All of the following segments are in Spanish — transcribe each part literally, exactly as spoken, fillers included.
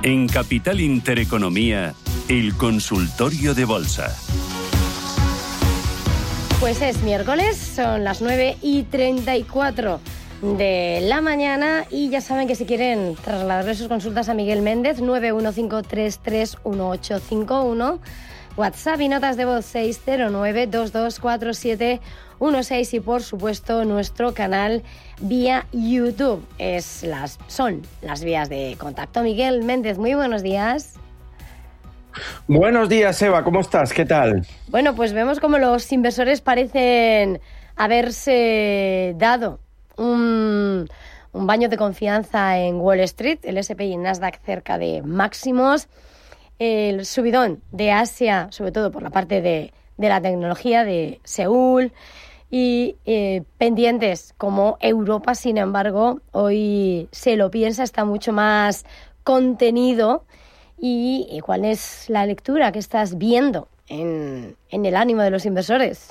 En Capital Intereconomía, el consultorio de bolsa. Pues es miércoles, son las nueve y treinta y cuatro de la mañana y ya saben que si quieren trasladarle sus consultas a Miguel Méndez, nueve uno cinco tres tres uno ocho cinco uno, WhatsApp y notas de voz seis cero nueve dos dos cuatro siete uno seis y por supuesto nuestro canal vía YouTube. Es las, son las vías de contacto. Miguel Méndez, muy buenos días. Buenos días, Eva, ¿cómo estás? ¿Qué tal? Bueno, pues vemos como los inversores parecen haberse dado un, un baño de confianza en Wall Street, el ese and pe y el Nasdaq cerca de máximos, el subidón de Asia, sobre todo por la parte de, de la tecnología de Seúl, y eh, pendientes como Europa, sin embargo, hoy se lo piensa, está mucho más contenido. ¿Y cuál es la lectura que estás viendo en, en el ánimo de los inversores?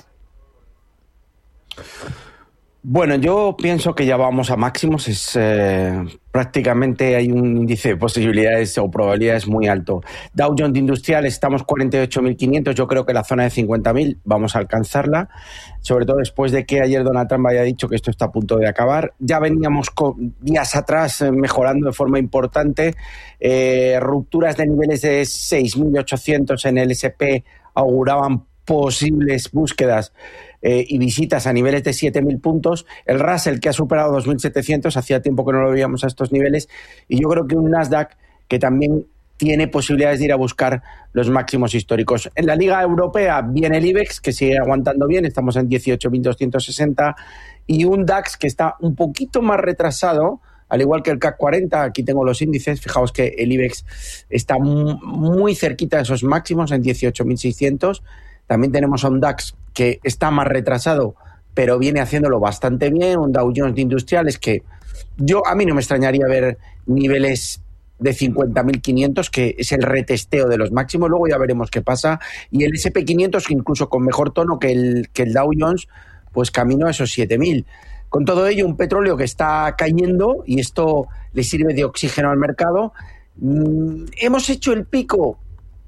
Bueno, yo pienso que ya vamos a máximos. Es eh, prácticamente hay un índice de posibilidades o probabilidades muy alto. Dow Jones Industrial estamos cuarenta y ocho mil quinientos. Yo creo que la zona de cincuenta mil vamos a alcanzarla, sobre todo después de que ayer Donald Trump haya dicho que esto está a punto de acabar. Ya veníamos con, días atrás eh, mejorando de forma importante. Eh, rupturas de niveles de seis mil ochocientos en el ese and pe auguraban posibles búsquedas eh, y visitas a niveles de siete mil puntos. El Russell, que ha superado dos mil setecientos, hacía tiempo que no lo veíamos a estos niveles, y yo creo que un Nasdaq que también tiene posibilidades de ir a buscar los máximos históricos. En la Liga Europea viene el IBEX, que sigue aguantando bien, estamos en dieciocho mil doscientos sesenta, y un DAX que está un poquito más retrasado, al igual que el C A C cuarenta, aquí tengo los índices, fijaos que el IBEX está muy cerquita de esos máximos, en dieciocho mil seiscientos. También tenemos a un DAX que está más retrasado, pero viene haciéndolo bastante bien, un Dow Jones de Industriales que yo a mí no me extrañaría ver niveles de cincuenta mil quinientos, que es el retesteo de los máximos, luego ya veremos qué pasa, y el ese and pe quinientos, incluso con mejor tono que el, que el Dow Jones, pues camino a esos siete mil. Con todo ello, un petróleo que está cayendo, y esto le sirve de oxígeno al mercado. Mm, ¿hemos hecho el pico?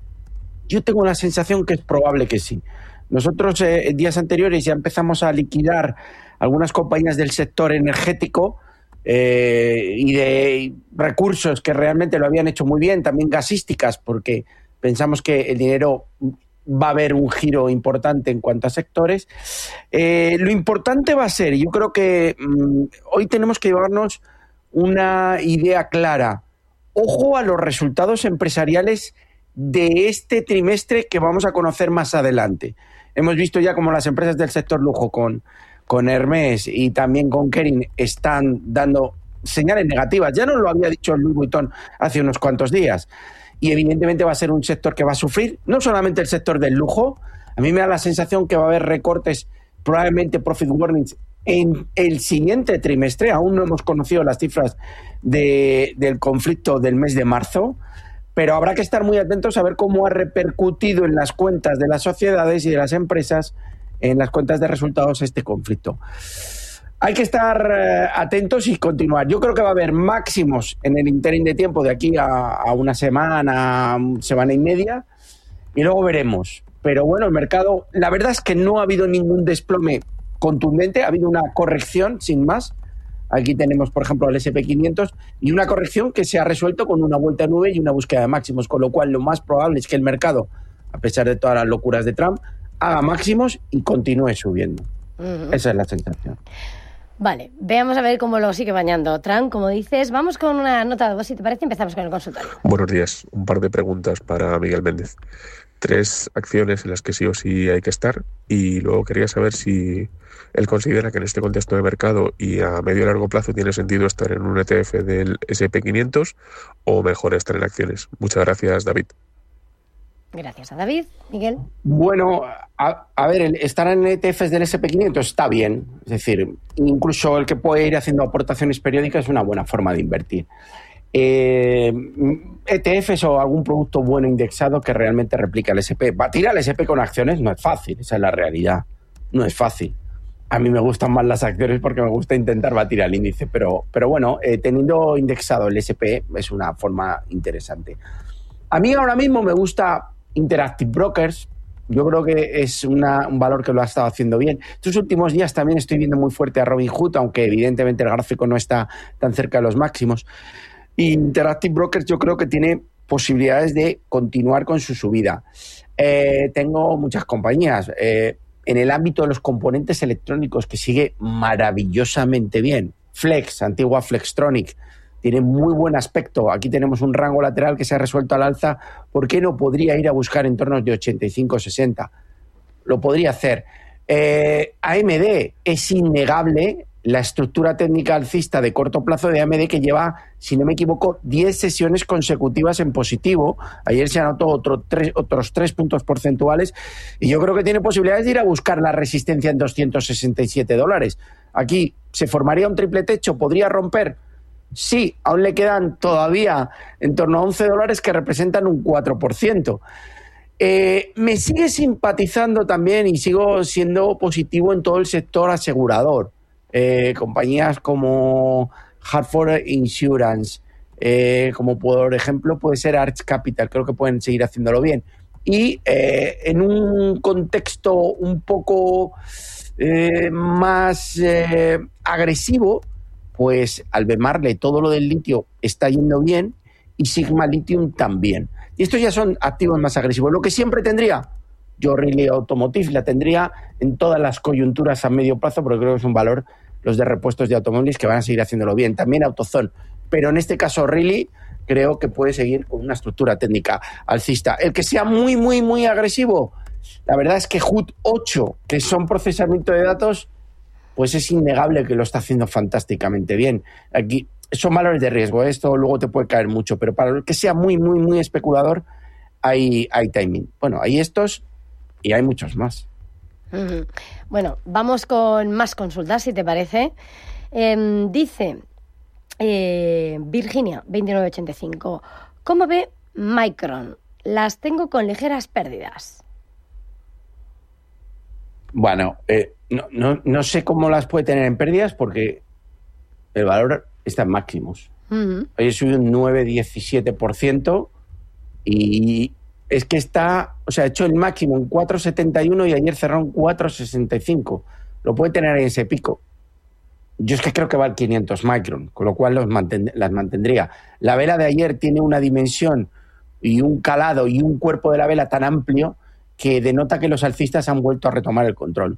Yo tengo la sensación que es probable que sí. Nosotros eh, en días anteriores ya empezamos a liquidar algunas compañías del sector energético eh, y de recursos que realmente lo habían hecho muy bien, también gasísticas, porque pensamos que el dinero va a haber un giro importante en cuanto a sectores. Eh, lo importante va a ser, yo creo que mmm, hoy tenemos que llevarnos una idea clara. Ojo a los resultados empresariales de este trimestre que vamos a conocer más adelante. Hemos visto ya como las empresas del sector lujo con, con Hermès y también con Kering están dando señales negativas. Ya nos lo había dicho Louis Vuitton hace unos cuantos días. Y evidentemente va a ser un sector que va a sufrir, no solamente el sector del lujo. A mí me da la sensación que va a haber recortes, probablemente profit warnings, en el siguiente trimestre. Aún no hemos conocido las cifras de, del conflicto del mes de marzo, pero habrá que estar muy atentos a ver cómo ha repercutido en las cuentas de las sociedades y de las empresas, en las cuentas de resultados, este conflicto. Hay que estar eh, atentos y continuar. Yo creo que va a haber máximos en el interín de tiempo de aquí a, a una semana, semana y media, y luego veremos. Pero bueno, el mercado, la verdad es que no ha habido ningún desplome contundente, ha habido una corrección sin más. Aquí tenemos, por ejemplo, el ese and pe quinientos, y una corrección que se ha resuelto con una vuelta a nube y una búsqueda de máximos, con lo cual lo más probable es que el mercado, a pesar de todas las locuras de Trump, haga máximos y continúe subiendo. Uh-huh. Esa es la sensación. Vale, veamos a ver cómo lo sigue bañando Trump, como dices. Vamos con una nota de voz, si te parece, empezamos con el consultorio. Buenos días, un par de preguntas para Miguel Méndez. Tres acciones en las que sí o sí hay que estar, y luego quería saber si él considera que en este contexto de mercado y a medio y largo plazo tiene sentido estar en un E T F del ese and pe quinientos o mejor estar en acciones. Muchas gracias, David. Gracias a David. Miguel. Bueno, a, a ver, el estar en E T Fs del ese and pe quinientos está bien. Es decir, incluso el que puede ir haciendo aportaciones periódicas es una buena forma de invertir. Eh, E T Fs o algún producto bueno indexado que realmente replica el ese and pe. Batir al ese and pe con acciones no es fácil, esa es la realidad. No es fácil. A mí me gustan más las acciones porque me gusta intentar batir al índice, pero, pero bueno, eh, teniendo indexado el ese pe es una forma interesante. A mí ahora mismo me gusta Interactive Brokers. Yo creo que es una, un valor que lo ha estado haciendo bien. Estos últimos días también estoy viendo muy fuerte a Robinhood, aunque evidentemente el gráfico no está tan cerca de los máximos. Y Interactive Brokers yo creo que tiene posibilidades de continuar con su subida. Eh, tengo muchas compañías. Eh, en el ámbito de los componentes electrónicos, que sigue maravillosamente bien. Flex, antigua Flextronic, tiene muy buen aspecto. Aquí tenemos un rango lateral que se ha resuelto al alza. ¿Por qué no podría ir a buscar entornos de ochenta y cinco sesenta? Lo podría hacer. Eh, A M D, es innegable la estructura técnica alcista de corto plazo de A M D, que lleva, si no me equivoco, diez sesiones consecutivas en positivo. Ayer se anotó otro tres, otros tres puntos porcentuales y yo creo que tiene posibilidades de ir a buscar la resistencia en doscientos sesenta y siete dólares. Aquí se formaría un triple techo, podría romper. Sí, aún le quedan todavía en torno a once dólares que representan un cuatro por ciento. Eh, me sigue simpatizando también y sigo siendo positivo en todo el sector asegurador. Eh, compañías como Hartford Insurance, eh, como por ejemplo puede ser Arch Capital, creo que pueden seguir haciéndolo bien. Y eh, en un contexto un poco eh, más eh, agresivo, pues Albemarle, todo lo del litio está yendo bien y Sigma Lithium también. Y estos ya son activos más agresivos. Lo que siempre tendría, yo Riley Automotive la tendría en todas las coyunturas a medio plazo, porque creo que es un valor, los de repuestos de automóviles, que van a seguir haciéndolo bien. También AutoZone. Pero en este caso Riley creo que puede seguir con una estructura técnica alcista. El que sea muy, muy, muy agresivo, la verdad es que H U D ocho, que son procesamiento de datos, pues es innegable que lo está haciendo fantásticamente bien. Aquí son valores de riesgo, esto luego te puede caer mucho, pero para el que sea muy, muy, muy especulador, hay, hay timing. Bueno, hay estos y hay muchos más. Uh-huh. Bueno, vamos con más consultas, si te parece. Eh, dice eh, Virginia, veintinueve ochenta y cinco, ¿cómo ve Micron? Las tengo con ligeras pérdidas. Bueno, eh, no, no, no sé cómo las puede tener en pérdidas porque el valor está en máximos. Uh-huh. Hoy subido un nueve coma diecisiete por ciento y es que está, o sea, ha hecho el máximo en cuatro coma setenta y uno y ayer cerró en cuatro coma sesenta y cinco. Lo puede tener en ese pico. Yo es que creo que va al quinientos Micron, con lo cual los mantend- las mantendría. La vela de ayer tiene una dimensión y un calado y un cuerpo de la vela tan amplio que denota que los alcistas han vuelto a retomar el control.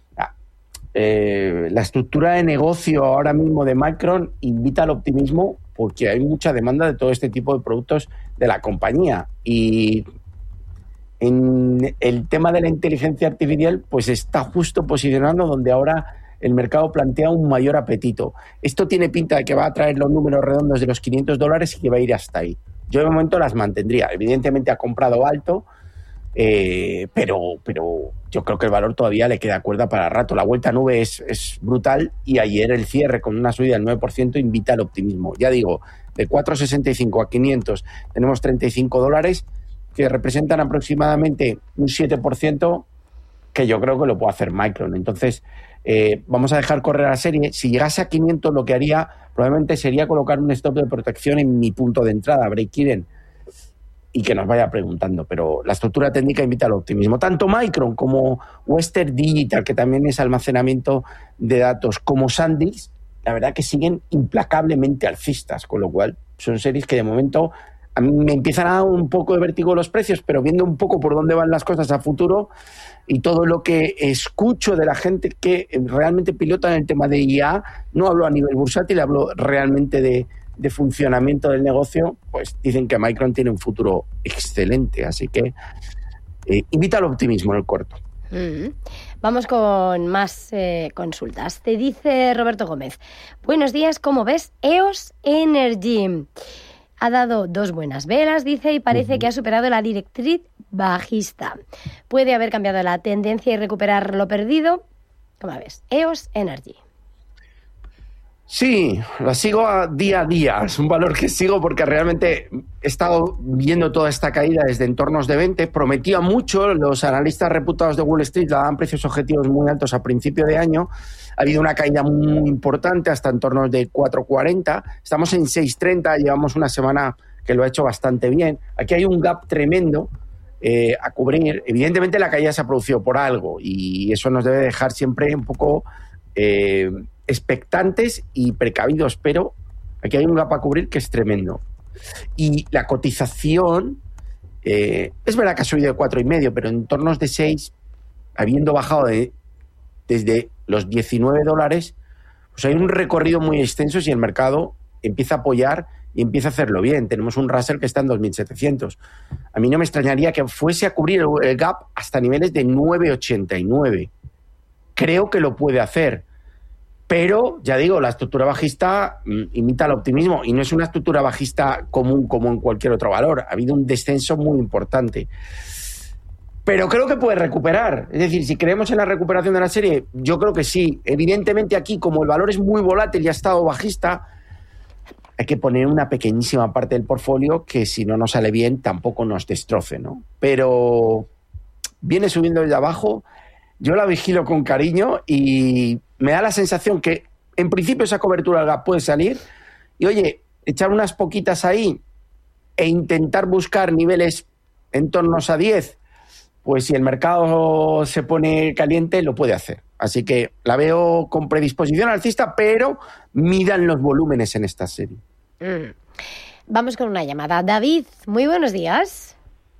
Eh, la estructura de negocio ahora mismo de Micron invita al optimismo porque hay mucha demanda de todo este tipo de productos de la compañía. Y en el tema de la inteligencia artificial, pues está justo posicionando donde ahora el mercado plantea un mayor apetito. Esto tiene pinta de que va a traer los números redondos de los quinientos dólares y que va a ir hasta ahí. Yo de momento las mantendría. Evidentemente ha comprado alto, eh, pero, pero yo creo que el valor todavía le queda cuerda para rato. La vuelta a nube es, es brutal y ayer el cierre con una subida del nueve por ciento invita al optimismo. Ya digo, de cuatro coma sesenta y cinco a quinientos tenemos treinta y cinco dólares que representan aproximadamente un siete por ciento que yo creo que lo puede hacer Micron. Entonces, eh, vamos a dejar correr la serie. Si llegase a quinientos, lo que haría probablemente sería colocar un stop de protección en mi punto de entrada, break-even, y que nos vaya preguntando. Pero la estructura técnica invita al optimismo. Tanto Micron como Western Digital, que también es almacenamiento de datos, como SanDisk, la verdad que siguen implacablemente alcistas, con lo cual son series que de momento a mí me empiezan a dar un poco de vértigo los precios, pero viendo un poco por dónde van las cosas a futuro y todo lo que escucho de la gente que realmente pilota en el tema de I A, no hablo a nivel bursátil, hablo realmente de, de funcionamiento del negocio, pues dicen que Micron tiene un futuro excelente, así que eh, invita al optimismo en el corto. Mm-hmm. Vamos con más eh, consultas. Te dice Roberto Gómez, buenos días, ¿cómo ves E O S Energy? Ha dado dos buenas velas, dice, y parece uh-huh. que ha superado la directriz bajista. ¿Puede haber cambiado la tendencia y recuperar lo perdido? ¿Cómo ves? E O S Energy. Sí, la sigo a día a día. Es un valor que sigo porque realmente he estado viendo toda esta caída desde entornos de veinte. Prometía mucho, los analistas reputados de Wall Street daban precios objetivos muy altos a principio de año. Ha habido una caída muy importante hasta entornos de cuatro cuarenta. Estamos en seis treinta, llevamos una semana que lo ha hecho bastante bien. Aquí hay un gap tremendo eh, a cubrir. Evidentemente la caída se ha producido por algo y eso nos debe dejar siempre un poco Eh, expectantes y precavidos, pero aquí hay un gap a cubrir que es tremendo. Y la cotización, eh, es verdad que ha subido de cuatro y medio, pero en entornos de seis, habiendo bajado de, desde los diecinueve dólares, pues hay un recorrido muy extenso si el mercado empieza a apoyar y empieza a hacerlo bien. Tenemos un Russell que está en dos mil setecientos. A mí no me extrañaría que fuese a cubrir el, el gap hasta niveles de nueve ochenta y nueve. Creo que lo puede hacer. Pero, ya digo, la estructura bajista mm, imita el optimismo y no es una estructura bajista común como en cualquier otro valor. Ha habido un descenso muy importante. Pero creo que puede recuperar. Es decir, si creemos en la recuperación de la serie, yo creo que sí. Evidentemente aquí, como el valor es muy volátil y ha estado bajista, hay que poner una pequeñísima parte del portfolio que si no nos sale bien tampoco nos destroce, ¿no? Pero viene subiendo desde abajo. Yo la vigilo con cariño y me da la sensación que en principio esa cobertura del gap puede salir y oye, echar unas poquitas ahí e intentar buscar niveles en torno a diez, pues si el mercado se pone caliente lo puede hacer. Así que la veo con predisposición alcista, pero midan los volúmenes en esta serie. Mm. Vamos con una llamada. David, muy buenos días.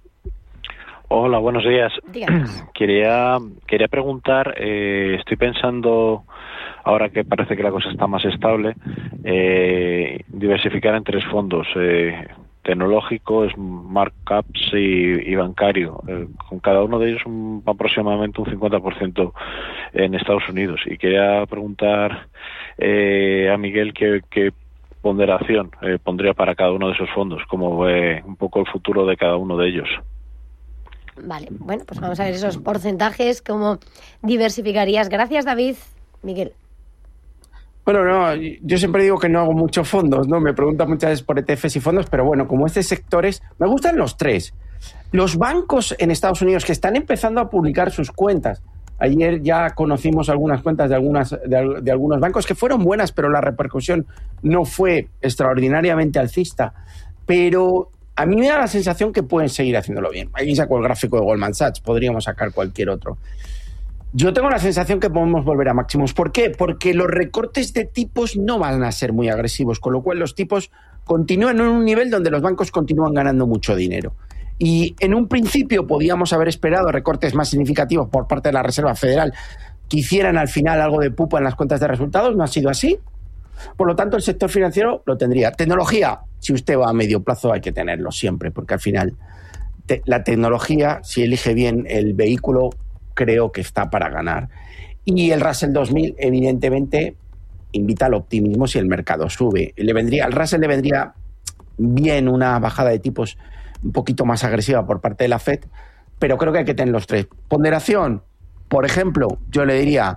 Hola, buenos días. Díganos. Quería quería preguntar, eh, estoy pensando, ahora que parece que la cosa está más estable, eh, diversificar en tres fondos, eh, tecnológico, smart caps y, y bancario, eh, con cada uno de ellos un, aproximadamente un cincuenta por ciento en Estados Unidos. Y quería preguntar eh, a Miguel qué, qué ponderación eh, pondría para cada uno de esos fondos, cómo ve un poco el futuro de cada uno de ellos. Vale, bueno, pues vamos a ver esos porcentajes, cómo diversificarías. Gracias, David. Miguel. Bueno, no, yo siempre digo que no hago muchos fondos, ¿no? Me preguntan muchas veces por E T Fs y fondos, pero bueno, como este sectores, me gustan los tres. Los bancos en Estados Unidos que están empezando a publicar sus cuentas. Ayer ya conocimos algunas cuentas de, algunas, de, de algunos bancos que fueron buenas, pero la repercusión no fue extraordinariamente alcista. Pero a mí me da la sensación que pueden seguir haciéndolo bien. Ahí saco el gráfico de Goldman Sachs, podríamos sacar cualquier otro. Yo tengo la sensación que podemos volver a máximos. ¿Por qué? Porque los recortes de tipos no van a ser muy agresivos, con lo cual los tipos continúan en un nivel donde los bancos continúan ganando mucho dinero. Y en un principio podíamos haber esperado recortes más significativos por parte de la Reserva Federal que hicieran al final algo de pupa en las cuentas de resultados. No ha sido así. Por lo tanto, el sector financiero lo tendría. Tecnología, si usted va a medio plazo hay que tenerlo siempre, porque al final te, la tecnología, si elige bien el vehículo, creo que está para ganar. Y el Russell dos mil, evidentemente, invita al optimismo si el mercado sube. Le vendría, al Russell le vendría bien una bajada de tipos un poquito más agresiva por parte de la Fed, pero creo que hay que tener los tres. Ponderación, por ejemplo, yo le diría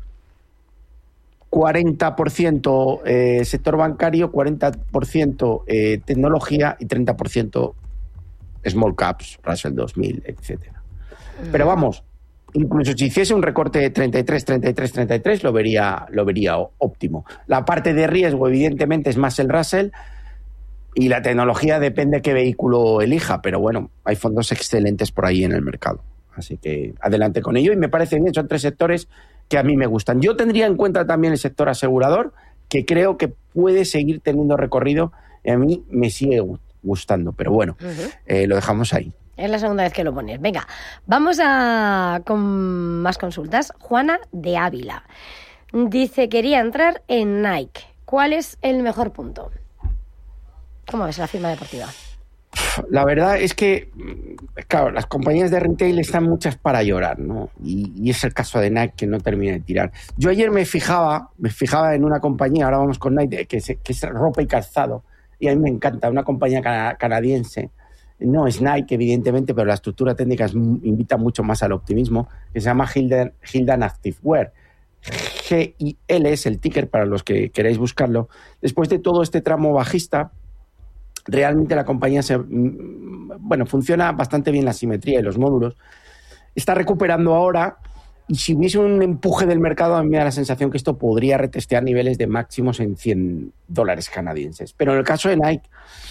cuarenta por ciento eh, sector bancario, cuarenta por ciento eh, tecnología y treinta por ciento small caps, Russell dos mil, etcétera. Pero vamos, incluso si hiciese un recorte de treinta y tres, treinta y tres, treinta y tres, lo vería, lo vería óptimo. La parte de riesgo, evidentemente, es más el Russell y la tecnología depende qué vehículo elija, pero bueno, hay fondos excelentes por ahí en el mercado. Así que adelante con ello y me parece bien, son tres sectores que a mí me gustan. Yo tendría en cuenta también el sector asegurador, que creo que puede seguir teniendo recorrido y a mí me sigue gustando, pero bueno, uh-huh. eh, lo dejamos ahí. Es la segunda vez que lo pones. Venga, vamos a con más consultas. Juana de Ávila dice, quería entrar en Nike. ¿Cuál es el mejor punto? ¿Cómo ves la firma deportiva? La verdad es que, claro, las compañías de retail están muchas para llorar, ¿no? Y, y es el caso de Nike que no termina de tirar. Yo ayer me fijaba, me fijaba en una compañía, ahora vamos con Nike, que es, que es ropa y calzado, y a mí me encanta, una compañía cana, canadiense. No es Nike, evidentemente, pero la estructura técnica es, invita mucho más al optimismo, que se llama Hildan, Hildan Activewear. G I L es el ticker para los que queráis buscarlo. Después de todo este tramo bajista, realmente la compañía se, bueno, funciona bastante bien la simetría y los módulos. Está recuperando ahora y si hubiese un empuje del mercado, a mí me da la sensación que esto podría retestear niveles de máximos en cien dólares canadienses. Pero en el caso de Nike,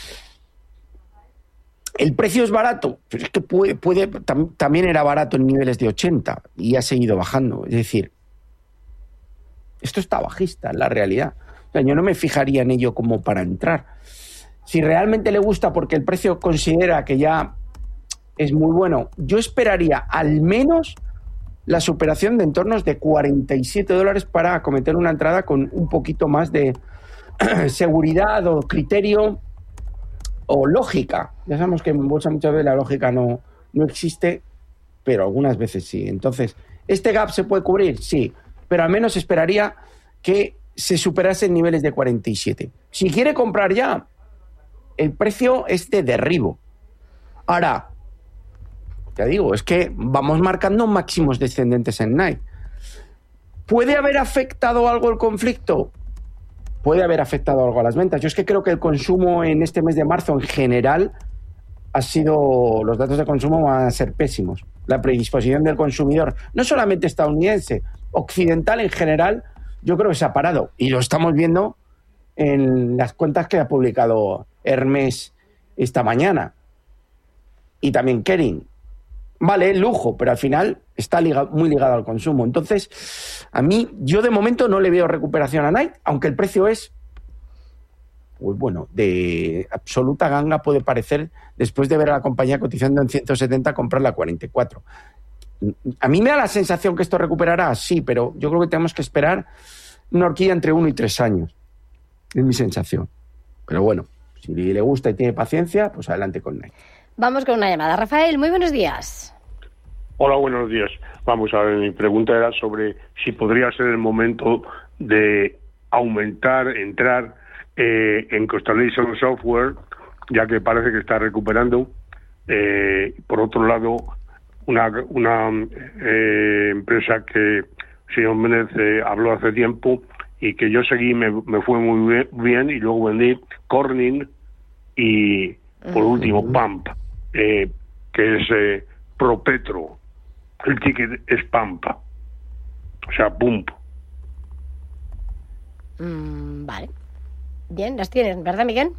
el precio es barato, pero es que puede, puede tam, también era barato en niveles de ochenta y ha seguido bajando. Es decir, esto está bajista, en la realidad. O sea, yo no me fijaría en ello como para entrar. Si realmente le gusta porque el precio considera que ya es muy bueno, yo esperaría al menos la superación de entornos de cuarenta y siete dólares para acometer una entrada con un poquito más de seguridad o criterio o lógica. Ya sabemos que en bolsa muchas veces la lógica no, no existe, pero algunas veces sí. Entonces, ¿este gap se puede cubrir? Sí, pero al menos esperaría que se superase en niveles de cuarenta y siete. Si quiere comprar ya, el precio es de derribo. Ahora, ya digo, es que vamos marcando máximos descendentes en Nike. ¿Puede haber afectado algo el conflicto? Puede haber afectado algo a las ventas. Yo es que creo que el consumo en este mes de marzo en general ha sido, los datos de consumo van a ser pésimos. La predisposición del consumidor, no solamente estadounidense, occidental en general, yo creo que se ha parado. Y lo estamos viendo en las cuentas que ha publicado Hermès esta mañana. Y también Kering. Vale, lujo, pero al final está ligado, muy ligado al consumo. Entonces, a mí, yo de momento no le veo recuperación a Nike, aunque el precio es, pues bueno, de absoluta ganga puede parecer, después de ver a la compañía cotizando en ciento setenta, comprarla a cuarenta y cuatro. A mí me da la sensación que esto recuperará, sí, pero yo creo que tenemos que esperar una horquilla entre uno y tres años. Es mi sensación. Pero bueno, si le gusta y tiene paciencia, pues adelante con Nike. Vamos con una llamada. Rafael, muy buenos días. Hola, buenos días. Vamos a ver, mi pregunta era sobre si podría ser el momento de aumentar, entrar eh, en Constellation Software, ya que parece que está recuperando. Eh, por otro lado, una, una eh, empresa que el señor Méndez eh, habló hace tiempo y que yo seguí, me, me fue muy bien, bien y luego vendí Corning y, por último, uh-huh. Pump. Eh, que es eh, Propetro, el ticket es Pampa, o sea, Pump. Mm, vale. Bien, las tienes, ¿verdad, Miguel?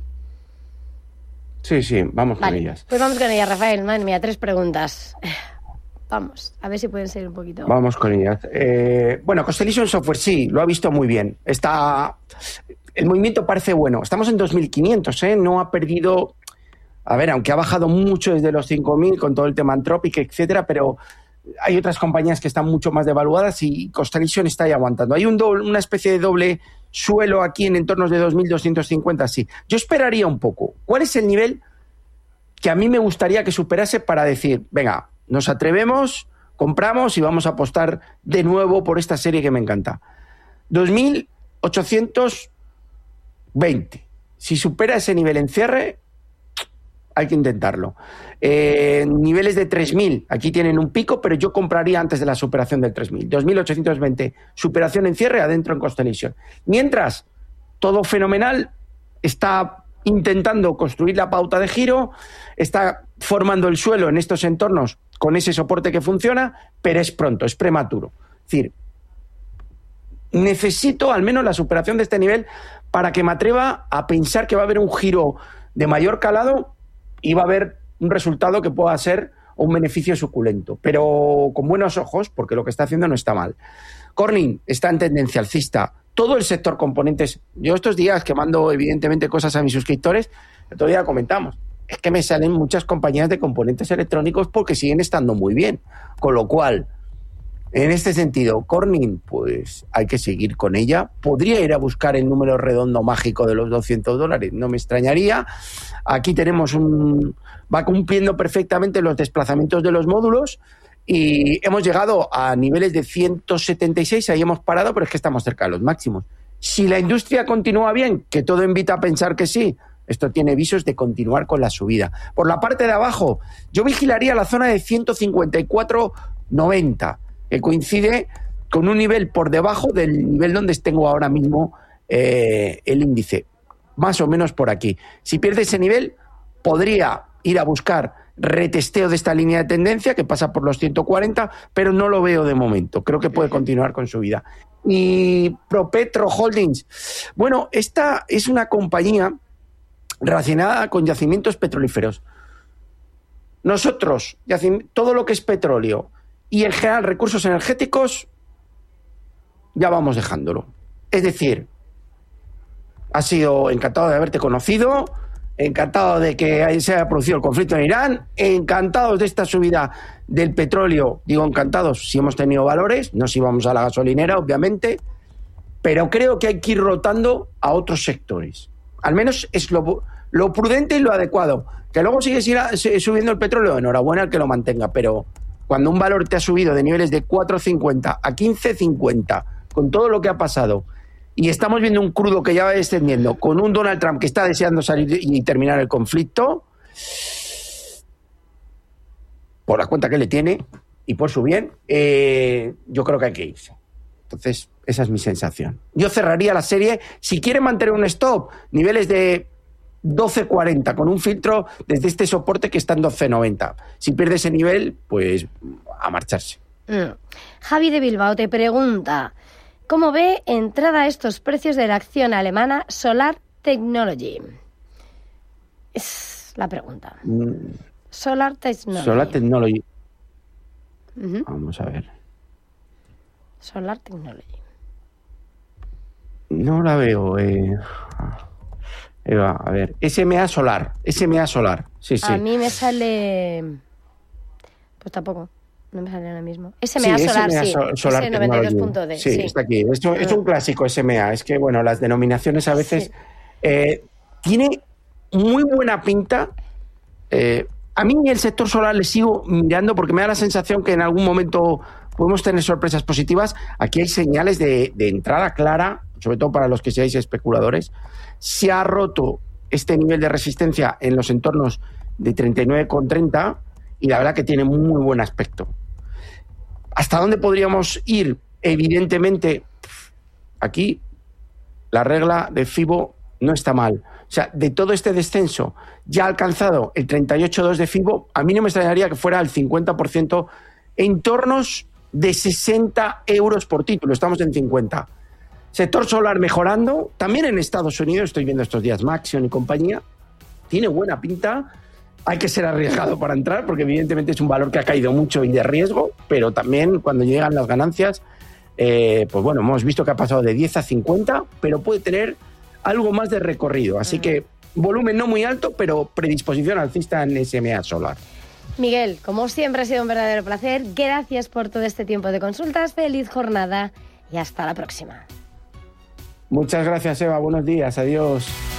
Sí, sí, vamos vale. con ellas. Pues vamos con ellas, Rafael. Madre mía, tres preguntas. Vamos, a ver si pueden ser un poquito... Vamos con ellas. Eh, bueno, Constellation Software sí, lo ha visto muy bien. Está... El movimiento parece bueno. Estamos en dos mil quinientos, ¿eh? No ha perdido... A ver, aunque ha bajado mucho desde los cinco mil con todo el tema Anthropic, etcétera, pero hay otras compañías que están mucho más devaluadas y Constellation está ahí aguantando. Hay un doble, una especie de doble suelo aquí en entornos de dos mil doscientos cincuenta, sí. Yo esperaría un poco. ¿Cuál es el nivel que a mí me gustaría que superase para decir, venga, nos atrevemos, compramos y vamos a apostar de nuevo por esta serie que me encanta? dos mil ochocientos veinte. Si supera ese nivel en cierre, hay que intentarlo. Eh, niveles de tres mil, aquí tienen un pico, pero yo compraría antes de la superación del tres mil. dos mil ochocientos veinte, superación en cierre, adentro en Constellation. Mientras, todo fenomenal, está intentando construir la pauta de giro, está formando el suelo en estos entornos con ese soporte que funciona, pero es pronto, es prematuro. Es decir, necesito al menos la superación de este nivel para que me atreva a pensar que va a haber un giro de mayor calado y va a haber un resultado que pueda ser un beneficio suculento, pero con buenos ojos, porque lo que está haciendo no está mal. Corning está en tendencia alcista. Todo el sector componentes, yo estos días que mando evidentemente cosas a mis suscriptores, el otro día comentamos, es que me salen muchas compañías de componentes electrónicos porque siguen estando muy bien, con lo cual, en este sentido, Corning, pues hay que seguir con ella. Podría ir a buscar el número redondo mágico de los doscientos dólares, no me extrañaría. Aquí tenemos un... va cumpliendo perfectamente los desplazamientos de los módulos y hemos llegado a niveles de ciento setenta y seis, ahí hemos parado, pero es que estamos cerca de los máximos. Si la industria continúa bien, que todo invita a pensar que sí, esto tiene visos de continuar con la subida. Por la parte de abajo, yo vigilaría la zona de ciento cincuenta y cuatro noventa, que coincide con un nivel por debajo del nivel donde tengo ahora mismo eh, el índice, más o menos por aquí. Si pierde ese nivel, podría ir a buscar retesteo de esta línea de tendencia que pasa por los ciento cuarenta, pero no lo veo de momento. Creo que puede continuar con su vida. Y ProPetro Holdings, bueno, esta es una compañía relacionada con yacimientos petrolíferos. Nosotros, todo lo que es petróleo y en general recursos energéticos, ya vamos dejándolo. Es decir, ha sido encantado de haberte conocido, encantado de que se haya producido el conflicto en Irán, encantados de esta subida del petróleo, digo encantados si hemos tenido valores, no si vamos a la gasolinera, obviamente, pero creo que hay que ir rotando a otros sectores. Al menos es lo, lo prudente y lo adecuado. Que luego sigue subiendo el petróleo, enhorabuena al que lo mantenga, pero cuando un valor te ha subido de niveles de cuatro cincuenta a quince cincuenta, con todo lo que ha pasado, y estamos viendo un crudo que ya va descendiendo, con un Donald Trump que está deseando salir y terminar el conflicto, por la cuenta que le tiene y por su bien, eh, yo creo que hay que irse. Entonces, esa es mi sensación. Yo cerraría la serie, si quiere mantener un stop, niveles de doce cuarenta, con un filtro desde este soporte que está en doce noventa. Si pierde ese nivel, pues a marcharse. Mm. Javi de Bilbao te pregunta, ¿cómo ve entrada a estos precios de la acción alemana Solar Technology? Es la pregunta. Mm. Solar Technology. Solar Technology. Uh-huh. Vamos a ver. Solar Technology. No la veo. Eh. Eva, a ver. S M A Solar. S M A Solar. Sí, sí. A mí me sale... Pues tampoco. No me sale ahora mismo. S M A sí, Solar, S M A sí. Solar S noventa y dos punto D. Sí, sí, está aquí. Es un, es un clásico S M A. Es que, bueno, las denominaciones a veces... Sí. Eh, tiene muy buena pinta. Eh, a mí el sector solar le sigo mirando porque me da la sensación que en algún momento podemos tener sorpresas positivas. Aquí hay señales de, de entrada clara, sobre todo para los que seáis especuladores. Se ha roto este nivel de resistencia en los entornos de treinta y nueve coma treinta y la verdad que tiene muy buen aspecto. ¿Hasta dónde podríamos ir? Evidentemente, aquí la regla de Fibo no está mal. O sea, de todo este descenso ya ha alcanzado el treinta y ocho coma dos de Fibo, a mí no me extrañaría que fuera el cincuenta por ciento en tornos de sesenta euros por título. Estamos en cincuenta. Sector solar mejorando. También en Estados Unidos, estoy viendo estos días Maxion y compañía. Tiene buena pinta. Hay que ser arriesgado para entrar porque evidentemente es un valor que ha caído mucho y de riesgo, pero también cuando llegan las ganancias, eh, pues bueno, hemos visto que ha pasado de diez a cincuenta, pero puede tener algo más de recorrido. Así que volumen no muy alto, pero predisposición alcista en S M A Solar. Miguel, como siempre ha sido un verdadero placer. Gracias por todo este tiempo de consultas. Feliz jornada y hasta la próxima. Muchas gracias, Eva. Buenos días. Adiós.